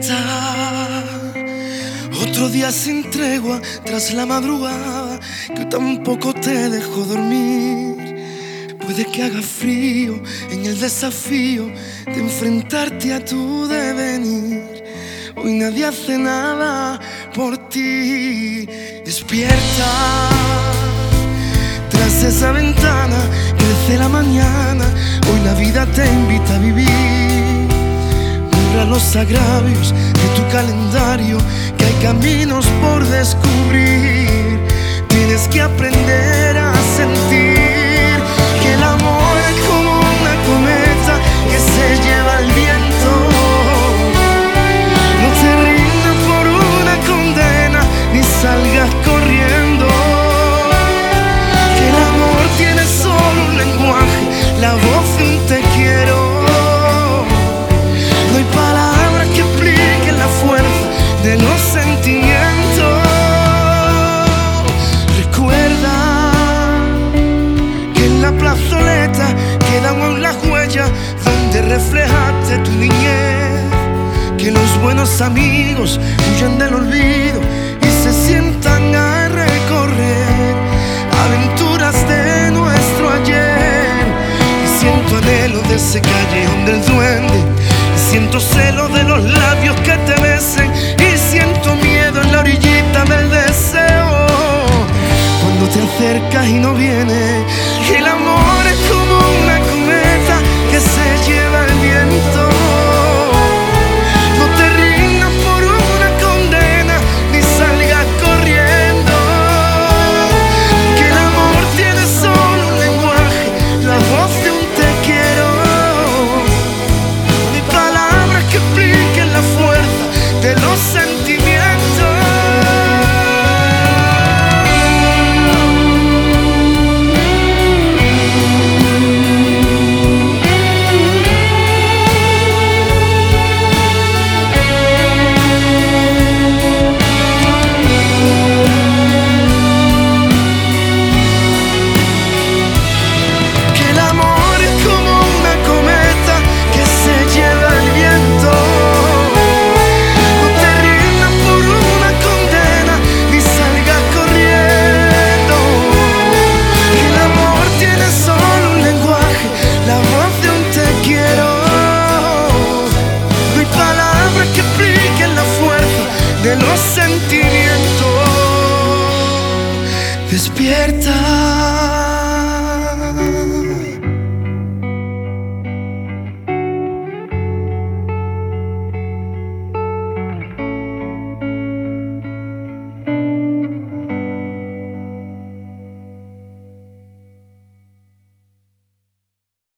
Despierta, otro día sin tregua tras la madrugada que tampoco te dejó dormir. Puede que haga frío en el desafío de enfrentarte a tu devenir. Hoy nadie hace nada por ti. Despierta, tras esa ventana crece la mañana. Hoy la vida te invita a vivir. Borra los agravios de tu calendario, que hay caminos por descubrir. Tienes que aprender a sentir que el amor es como una cometa que se lleva el viento. No te rindas por una condena ni salgas corriendo. Que el amor tiene solo un lenguaje, la voz de un te quiero. No hay palabras que expliquen la fuerza de los sentimientos. Recuerda que en la plazoleta quedan aún las huellas donde reflejaste tu niñez. Que los buenos amigos huyen del olvido y se sientan a recorrer aventuras de nuestro ayer. Y siento anhelo de ese callejón del duende, y siento celo de los labios que te besen, y siento miedo en la orillita del deseo cuando te acercas y no viene. El amor es como una cometa que se lleva el viento. No te rindas por una condena ni salgas corriendo. Que el amor tiene solo un lenguaje, la voz de un te quiero. No hay palabras que expliquen la fuerza de los sentimientos. De los sentimientos. Despierta.